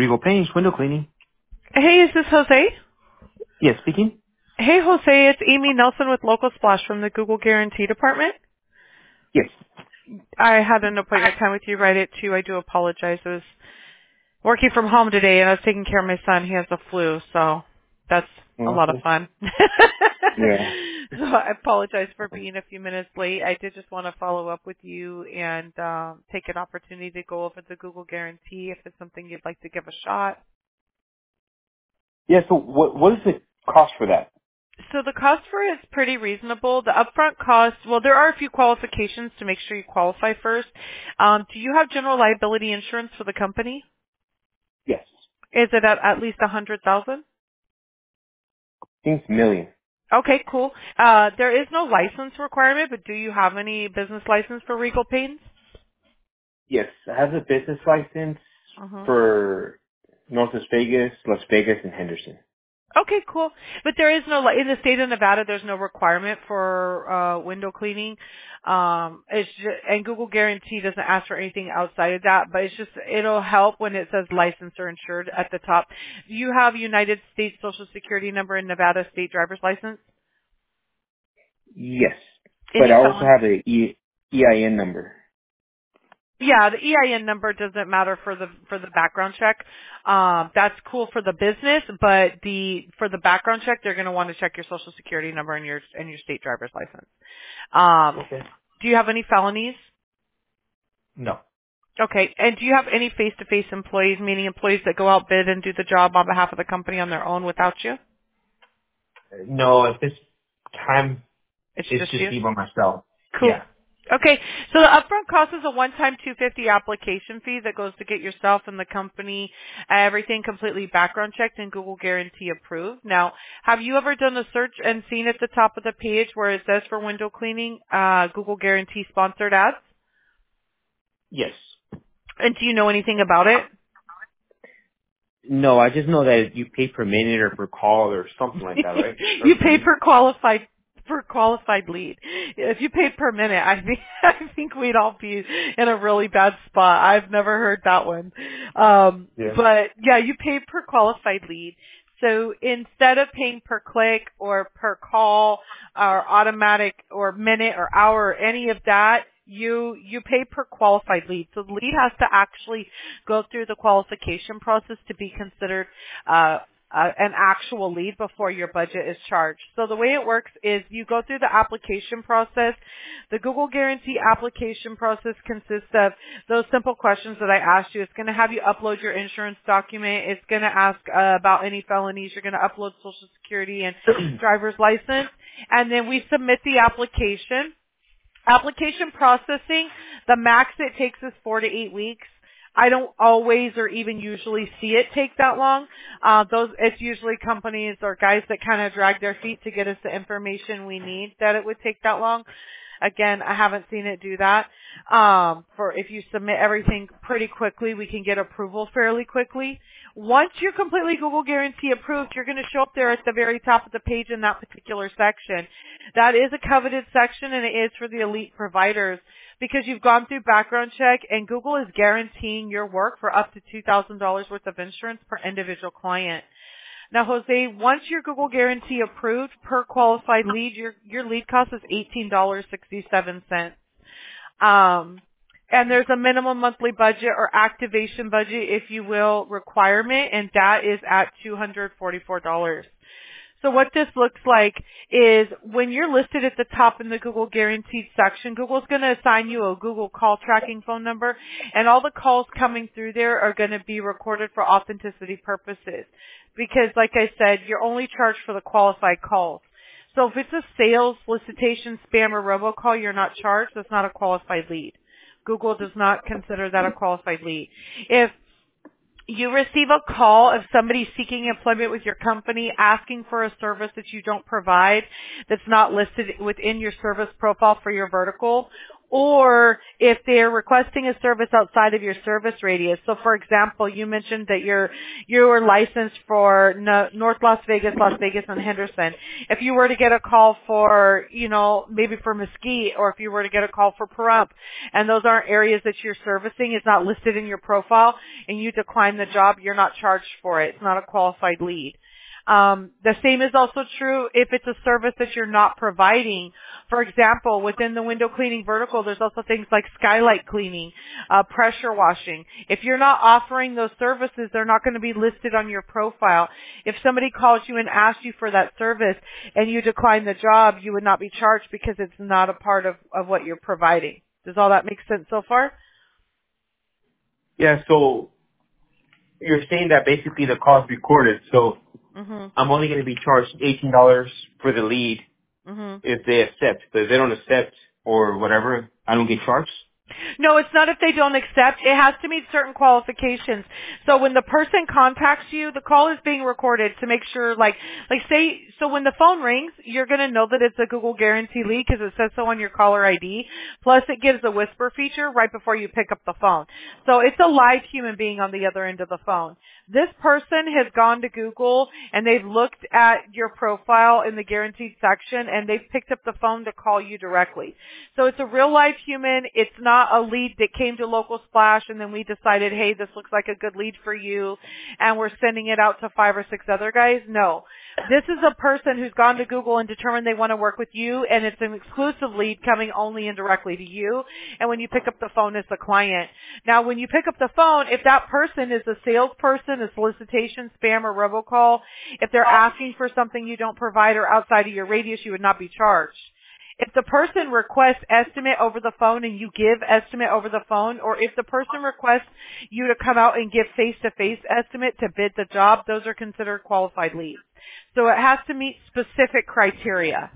Regal Paints, window cleaning. Hey, is this Jose? Yes, speaking. Hey, Jose, it's Amy Nelson with Local Splash from the Google Guarantee Department. Yes. I had an appointment time with you right at 2. I do apologize. I was working from home today, and I was taking care of my son. He has the flu, so that's a lot of Okay. fun. Yeah. So I apologize for being a few minutes late. I did just want to follow up with you and take an opportunity to go over the Google Guarantee if it's something you'd like to give a shot. Yeah, so what is the cost for that? So the cost for it is pretty reasonable. The upfront cost, well, there are a few qualifications to make sure you qualify first. Do you have general liability insurance for the company? Yes. Is it at least 100,000? I think it's a million. Okay, cool. There is no license requirement, but do you have any business license for Regal Paints? Yes, I have a business license Uh-huh. for North Las Vegas, and Henderson. Okay, cool. But there is no, in the state of Nevada, there's no requirement for window cleaning. It's just, and Google Guarantee doesn't ask for anything outside of that, but it's just, it'll help when it says licensed or insured at the top. Do you have United States Social Security number and Nevada State Driver's License? Yes, but Any I also felon? have a EIN number. Yeah, the EIN number doesn't matter for the background check. That's cool for the business, but for the background check, they're going to want to check your Social Security number and your state driver's license. Okay. Do you have any felonies? No. Okay, and do you have any face-to-face employees, meaning employees that go out bid and do the job on behalf of the company on their own without you? No, at this time, It's it's just just you. me by myself. Cool. Yeah. Okay, so the upfront cost is a one-time $250 application fee that goes to get yourself and the company everything completely background checked and Google Guarantee approved. Now, have you ever done a search and seen at the top of the page where it says for window cleaning, Google Guarantee sponsored ads? Yes. And do you know anything about it? No, I just know that you pay per minute or per call or something like that, right? Or You per pay lead? per qualified lead. If you paid per minute, I think I think we'd all be in a really bad spot. I've never heard that one. Yeah. But yeah, you pay per qualified lead. So instead of paying per click or per call or automatic or minute or hour or any of that, you pay per qualified lead. So the lead has to actually go through the qualification process to be considered an actual lead before your budget is charged. So the way it works is you go through the application process. The Google Guarantee application process consists of those simple questions that I asked you. It's going to have you upload your insurance document. It's going to ask about any felonies. You're going to upload Social Security and driver's license. And then we submit the application. Application processing, the max it takes is 4 to 8 weeks. I don't always or even usually see it take that long. It's usually companies or guys that kind of drag their feet to get us the information we need that it would take that long. Again, I haven't seen it do that. For if you submit everything pretty quickly, we can get approval fairly quickly. Once you're completely Google Guarantee approved, you're going to show up there at the very top of the page in that particular section. That is a coveted section, and it is for the elite providers because you've gone through background check, and Google is guaranteeing your work for up to $2,000 worth of insurance per individual client. Now, Jose, once your Google Guarantee approved per qualified lead, your lead cost is $18.67. And there's a minimum monthly budget or activation budget, if you will, requirement, and that is at $244. So what this looks like is when you're listed at the top in the Google Guaranteed section, Google's going to assign you a Google call tracking phone number, and all the calls coming through there are going to be recorded for authenticity purposes. Because, like I said, you're only charged for the qualified calls. So if it's a sales, solicitation, spam, or robocall, you're not charged. That's not a qualified lead. Google does not consider that a qualified lead. If you receive a call of somebody seeking employment with your company asking for a service that you don't provide, that's not listed within your service profile for your vertical, or if they're requesting a service outside of your service radius. So for example, you mentioned that you're licensed for North Las Vegas, and Henderson. If you were to get a call for, maybe for Mesquite, or if you were to get a call for Pahrump, and those aren't areas that you're servicing, it's not listed in your profile, and you decline the job, you're not charged for it. It's not a qualified lead. The same is also true if it's a service that you're not providing. For example, within the window cleaning vertical, there's also things like skylight cleaning, pressure washing. If you're not offering those services, they're not going to be listed on your profile. If somebody calls you and asks you for that service and you decline the job, you would not be charged because it's not a part of what you're providing. Does all that make sense so far? Yeah, so you're saying that basically the call is recorded, so Mm-hmm. I'm only going to be charged $18 for the lead Mm-hmm. if they accept. But if they don't accept or whatever, I don't get charged? No, it's not if they don't accept. It has to meet certain qualifications. So when the person contacts you, the call is being recorded to make sure, so when the phone rings, you're going to know that it's a Google Guarantee lead because it says so on your caller ID. Plus it gives a whisper feature right before you pick up the phone. So it's a live human being on the other end of the phone. This person has gone to Google and they've looked at your profile in the guaranteed section and they've picked up the phone to call you directly. So it's a real live human. It's not a lead that came to Local Splash and then we decided, hey, this looks like a good lead for you and we're sending it out to 5 or 6 other guys. No. This is a person who's gone to Google and determined they want to work with you, and it's an exclusive lead coming only and directly to you. And when you pick up the phone, it's the client. Now, when you pick up the phone, if that person is a salesperson, a solicitation, spam, or robocall, if they're asking for something you don't provide or outside of your radius, you would not be charged. If the person requests estimate over the phone and you give estimate over the phone, or if the person requests you to come out and give face-to-face estimate to bid the job, those are considered qualified leads. So it has to meet specific criteria.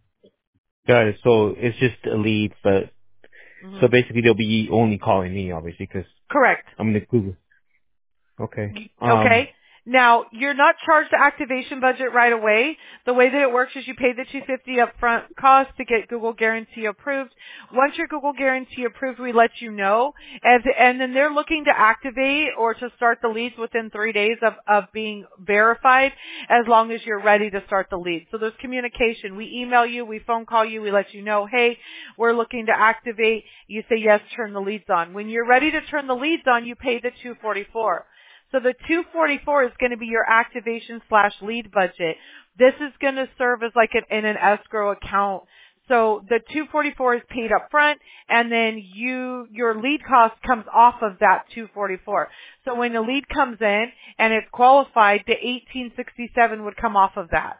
Got it. So it's just a lead, but so basically they'll be only calling me, obviously, because Correct. I'm in the Google. Okay. Okay. Now, you're not charged the activation budget right away. The way that it works is you pay the $250 upfront cost to get Google Guarantee approved. Once your Google Guarantee approved, we let you know. And then they're looking to activate or to start the leads within 3 days of being verified, as long as you're ready to start the lead. So there's communication. We email you, we phone call you, we let you know, hey, we're looking to activate. You say yes, turn the leads on. When you're ready to turn the leads on, you pay the $244. So the $244 is going to be your activation/lead budget. This is going to serve as like in an escrow account. So the $244 is paid up front, and then your lead cost comes off of that $244. So when the lead comes in and it's qualified, the $1867 would come off of that.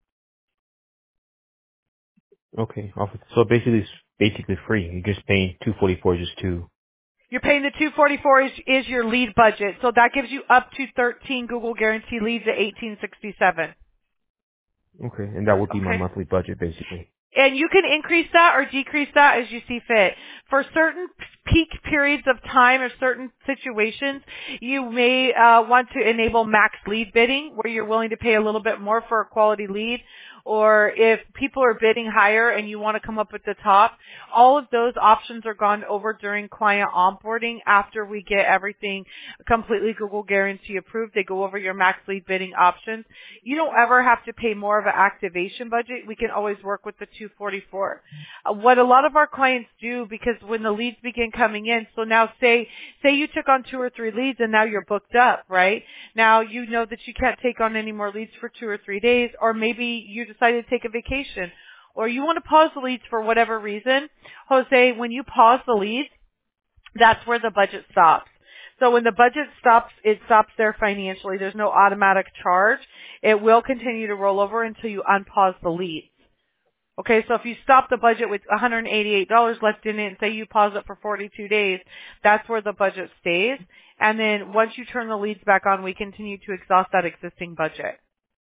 Okay. So basically, it's basically free. You're just paying $244 just to. You're paying the $244 is your lead budget. So that gives you up to 13 Google Guarantee leads at $1867. Okay, and that would be my Okay. monthly budget, basically. And you can increase that or decrease that as you see fit. For certain peak periods of time or certain situations, you may want to enable max lead bidding, where you're willing to pay a little bit more for a quality lead. Or if people are bidding higher and you want to come up at the top, all of those options are gone over during client onboarding after we get everything completely Google Guarantee approved. They go over your max lead bidding options. You don't ever have to pay more of an activation budget. We can always work with the $244. What a lot of our clients do, because when the leads begin coming in, so now say you took on 2 or 3 leads and now you're booked up, right? Now you know that you can't take on any more leads for 2 or 3 days, or maybe you decided to take a vacation, or you want to pause the leads for whatever reason. Jose, when you pause the leads, that's where the budget stops. So when the budget stops, it stops there financially. There's no automatic charge. It will continue to roll over until you unpause the leads. Okay, so if you stop the budget with $188 left in it and say you pause it for 42 days, that's where the budget stays. And then once you turn the leads back on, we continue to exhaust that existing budget.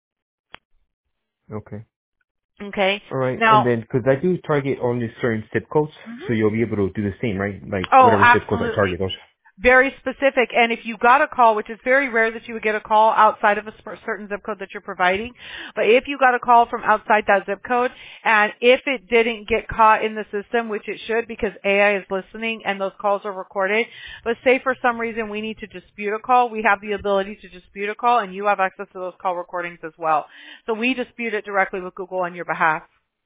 Okay. Okay. All right. Now, And then, because I do target only certain zip codes, so you'll be able to do the same, right? Like oh, whatever zip codes I absolutely. target those. Very specific. And if you got a call, which is very rare that you would get a call outside of a certain zip code that you're providing, but if you got a call from outside that zip code, and if it didn't get caught in the system, which it should because AI is listening and those calls are recorded, but say for some reason we need to dispute a call, we have the ability to dispute a call and you have access to those call recordings as well. So we dispute it directly with Google on your behalf.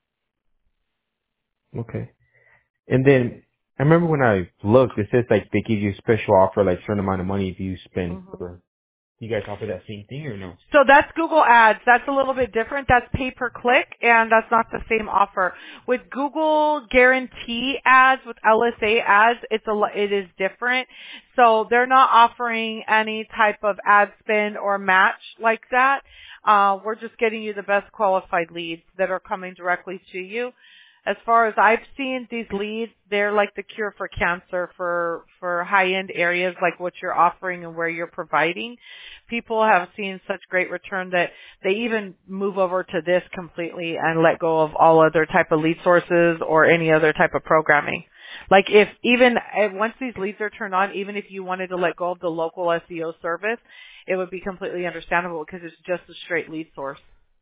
Okay. And then I remember when I looked, it says like they give you a special offer, like certain amount of money if you spend. Or do you guys offer that same thing or no? So that's Google Ads. That's a little bit different. That's pay per click, and that's not the same offer. With Google Guarantee Ads, with LSA ads, it is different. So they're not offering any type of ad spend or match like that. We're just getting you the best qualified leads that are coming directly to you. As far as I've seen, these leads, they're like the cure for cancer for high-end areas like what you're offering and where you're providing. People have seen such great return that they even move over to this completely and let go of all other type of lead sources or any other type of programming. Like once these leads are turned on, even if you wanted to let go of the local SEO service, it would be completely understandable because it's just a straight lead source.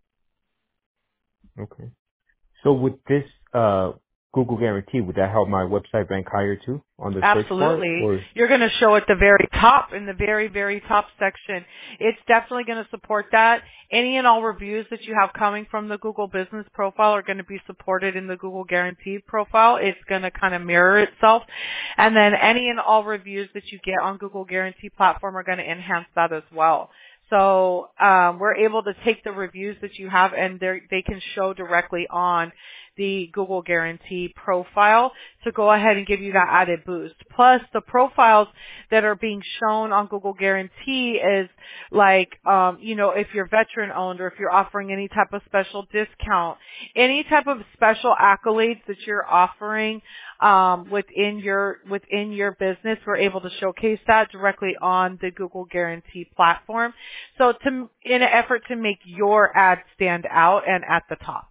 Okay. So with this Google Guarantee, would that help my website rank higher too on the search bar? Absolutely. Or You're going to show at the very top, in the very, very top section. It's definitely going to support that. Any and all reviews that you have coming from the Google Business Profile are going to be supported in the Google Guarantee Profile. It's going to kind of mirror itself. And then any and all reviews that you get on Google Guarantee Platform are going to enhance that as well. So we're able to take the reviews that you have and they can show directly on the Google Guarantee profile to go ahead and give you that added boost. Plus, the profiles that are being shown on Google Guarantee is like, if you're veteran owned or if you're offering any type of special discount, any type of special accolades that you're offering within your business, we're able to showcase that directly on the Google Guarantee platform. So in an effort to make your ad stand out and at the top.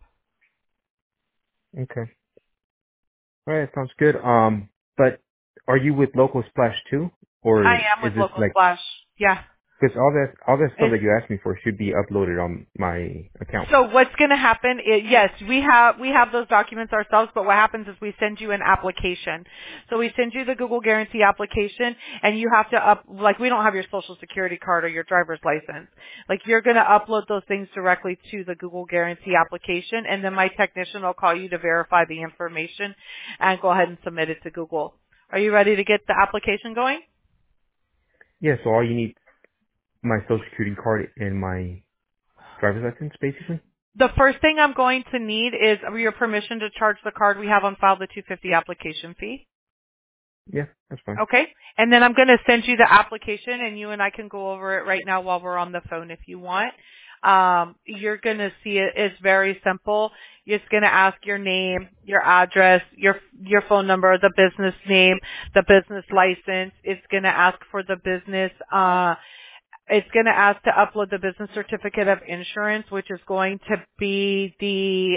okay. All right, sounds good. But are you with Local Splash too, or I is am with this Local like Splash. Yeah. because all that stuff It's that you asked me for should be uploaded on my account? So what's going to happen is, yes, we have those documents ourselves, but what happens is we send you an application. So we send you the Google Guarantee application, and you have to we don't have your social security card or your driver's license. Like, you're going to upload those things directly to the Google Guarantee application, and then my technician will call you to verify the information and go ahead and submit it to Google. Are you ready to get the application going? Yeah. So all you need my social security card and my driver's license, basically. The first thing I'm going to need is your permission to charge the card we have on file, the $250 application fee. Yeah, that's fine. Okay. And then I'm going to send you the application, and you and I can go over it right now while we're on the phone if you want. You're going to see it. It's very simple. It's going to ask your name, your address, your phone number, the business name, the business license. It's going to ask for the business it's going to ask to upload the business certificate of insurance, which is going to be the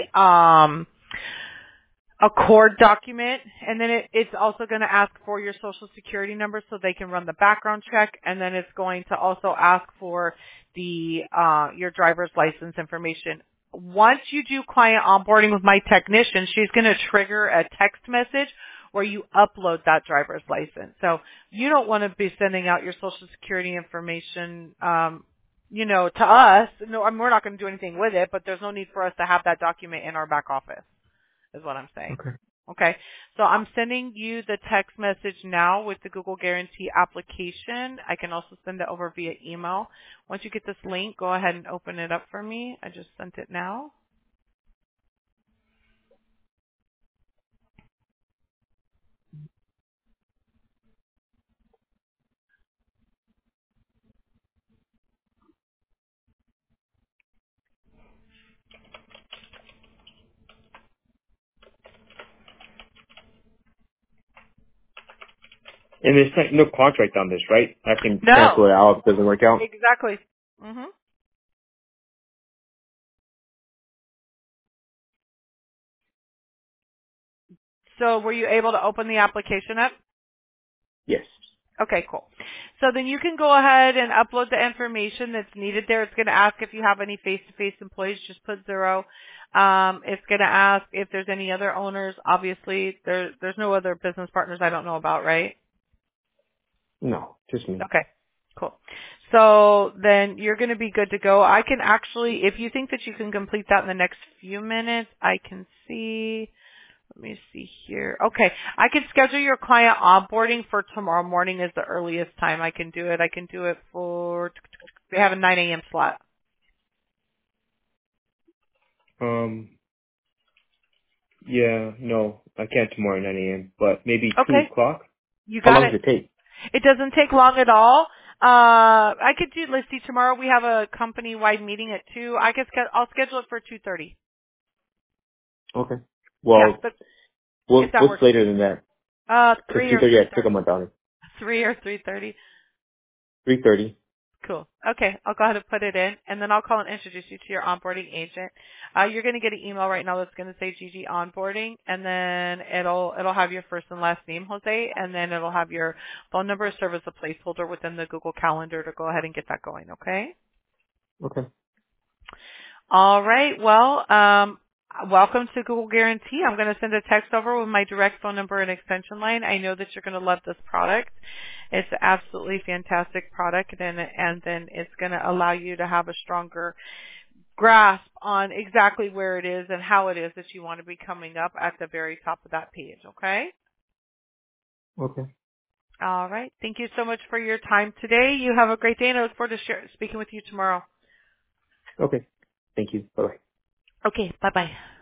Accord document, and then it's also going to ask for your social security number so they can run the background check, and then it's going to also ask for the your driver's license information. Once you do client onboarding with my technician, she's going to trigger a text message where you upload that driver's license. So you don't want to be sending out your social security information, to us. No, we're not going to do anything with it, but there's no need for us to have that document in our back office, is what I'm saying. Okay. Okay. So I'm sending you the text message now with the Google Guarantee application. I can also send it over via email. Once you get this link, go ahead and open it up for me. I just sent it now. And there's no contract on this, right? I can cancel No. it out if it doesn't work out. Exactly. Mhm. So were you able to open the application up? Yes. Okay, cool. So then you can go ahead and upload the information that's needed there. It's going to ask if you have any face-to-face employees. Just put 0. It's going to ask if there's any other owners. Obviously, there's no other business partners I don't know about, right? No, just me. Okay, cool. So then you're going to be good to go. I can actually, if you think that you can complete that in the next few minutes, I can see. Let me see here. Okay, I can schedule your client onboarding for tomorrow morning is the earliest time I can do it. I can do it for, we have a 9 a.m. slot. Yeah, no, I can't tomorrow 9 a.m., but maybe 2 Okay, o'clock? you How got long it. does it take? It doesn't take long at all. I could do, let's see, tomorrow we have a company-wide meeting at 2. I'll schedule it for 2:30. Okay. Yeah, Well, but if that what's works. later than that? 'Cause 3 or 2:30 I pick up 3:30. my daughter. 3 or 3:30. 3:30. Cool. Okay, I'll go ahead and put it in, and then I'll call and introduce you to your onboarding agent. You're going to get an email right now that's going to say GG onboarding, and then it'll have your first and last name, Jose, and then it'll have your phone number serve as a placeholder within the Google Calendar to go ahead and get that going. Okay. Okay. All right. Well, welcome to Google Guarantee. I'm going to send a text over with my direct phone number and extension line. I know that you're going to love this product. It's an absolutely fantastic product, and then it's going to allow you to have a stronger grasp on exactly where it is and how it is that you want to be coming up at the very top of that page. Okay. Okay. All right. Thank you so much for your time today. You have a great day, and I look forward to speaking with you tomorrow. Okay. Thank you. Bye-bye. Okay. Bye-bye.